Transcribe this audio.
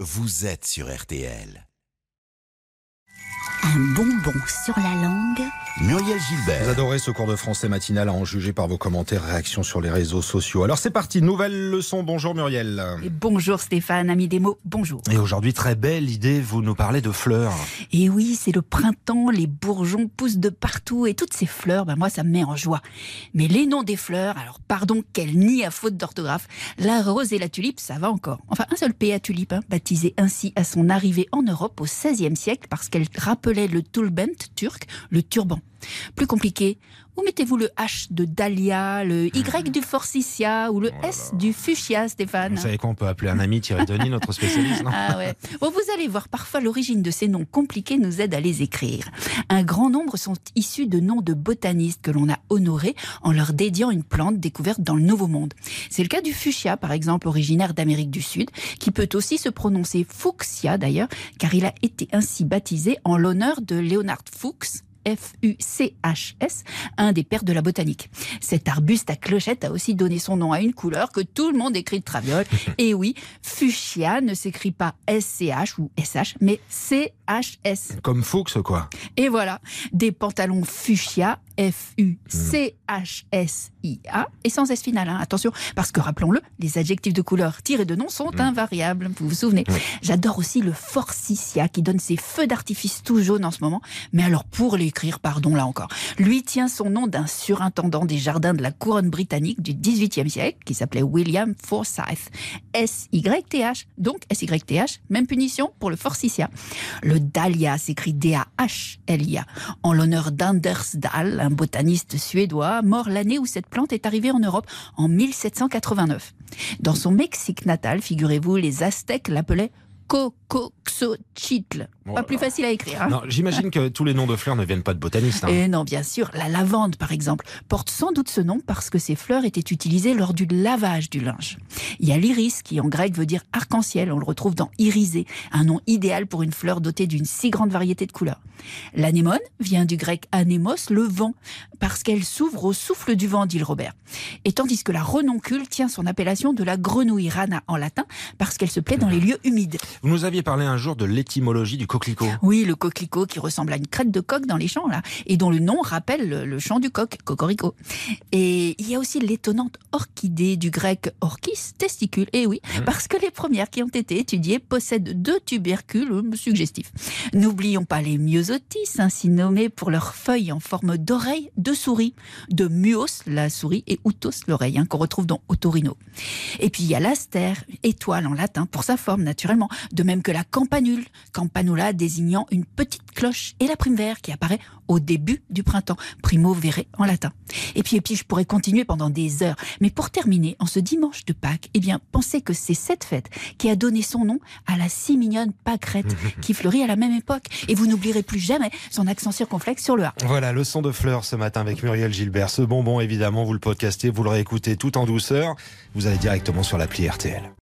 vous êtes sur RTL. Un bonbon sur la langue. Muriel Gilbert. Vous adorez ce cours de français matinal à en juger par vos commentaires, réactions sur les réseaux sociaux. Alors c'est parti, nouvelle leçon. Bonjour Muriel. Et bonjour Stéphane, ami des mots, bonjour. Et aujourd'hui, très belle idée, vous nous parlez de fleurs. Et oui, c'est le printemps, les bourgeons poussent de partout et toutes ces fleurs, moi ça me met en joie. Mais les noms des fleurs, alors pardon, quel nid à faute d'orthographe. La rose et la tulipe, ça va encore. Enfin, un seul P à tulipe, baptisé ainsi à son arrivée en Europe au XVIe siècle parce qu'elle rappelait le tulbent turc, le turban. Plus compliqué, où mettez-vous le H de Dahlia, le Y du forsythia ou le S du fuchsia, Stéphane? Vous savez quoi, on peut appeler un ami Thierry Denis, notre spécialiste, non? Ah ouais. Bon, vous allez voir, parfois l'origine de ces noms compliqués nous aide à les écrire. Un grand nombre sont issus de noms de botanistes que l'on a honorés en leur dédiant une plante découverte dans le Nouveau Monde. C'est le cas du fuchsia, par exemple, originaire d'Amérique du Sud, qui peut aussi se prononcer fuchsia d'ailleurs, car il a été ainsi baptisé en l'honneur de Leonard Fuchs, Fuchs, un des pères de la botanique. Cet arbuste à clochette a aussi donné son nom à une couleur que tout le monde écrit de traviole. Et oui, fuchsia ne s'écrit pas SCH ou SH, mais CHS. Comme Fuchs, quoi. Et voilà, des pantalons fuchsia, Fuchsia, et sans S final, attention, parce que rappelons-le, les adjectifs de couleur tirés de nom sont invariables, vous vous souvenez. J'adore aussi le forsythia qui donne ses feux d'artifice tout jaunes en ce moment, mais alors pour l'écrire, pardon là encore, lui tient son nom d'un surintendant des jardins de la couronne britannique du XVIIIe siècle, qui s'appelait William Forsyth, SYTH, donc SYTH, même punition pour le forsythia. Le dahlia s'écrit D-A-H-L-I-A, en l'honneur d'Anders Dahl, un botaniste suédois, mort l'année où cette plante est arrivée en Europe, en 1789. Dans son Mexique natal, figurez-vous, les Aztèques l'appelaient Cocoxochitl. Pas plus facile à écrire. Non, j'imagine que tous les noms de fleurs ne viennent pas de botanistes. Et non, bien sûr. La lavande, par exemple, porte sans doute ce nom parce que ces fleurs étaient utilisées lors du lavage du linge. Il y a l'iris, qui en grec veut dire arc-en-ciel. On le retrouve dans irisé, un nom idéal pour une fleur dotée d'une si grande variété de couleurs. L'anémone vient du grec anémos, le vent, parce qu'elle s'ouvre au souffle du vent, dit le Robert. Et tandis que la renoncule tient son appellation de la grenouille rana en latin, parce qu'elle se plaît dans les lieux humides. Vous nous aviez parlé un jour de l'étymologie du coquelicot. Oui, le coquelicot qui ressemble à une crête de coq dans les champs, là, et dont le nom rappelle le chant du coq, cocorico. Et il y a aussi l'étonnante orchidée du grec orchis, testicule, et oui, parce que les premières qui ont été étudiées possèdent 2 tubercules suggestifs. N'oublions pas les myosotis, ainsi nommés pour leurs feuilles en forme d'oreille de souris, de muos, la souris, et utos, l'oreille, qu'on retrouve dans Otorino. Et puis il y a l'astère, étoile en latin, pour sa forme naturellement, de même que la campanule, campanula désignant une petite cloche, et la primevère qui apparaît au début du printemps, primo vere en latin. Et puis je pourrais continuer pendant des heures, mais pour terminer, en ce dimanche de Pâques, pensez que c'est cette fête qui a donné son nom à la si mignonne pâquerette qui fleurit à la même époque, et vous n'oublierez plus jamais son accent circonflexe sur le A. Voilà, leçon de fleurs ce matin avec Muriel Gilbert. Ce bonbon, évidemment, vous le podcastez, vous le réécoutez tout en douceur. Vous allez directement sur l'appli RTL.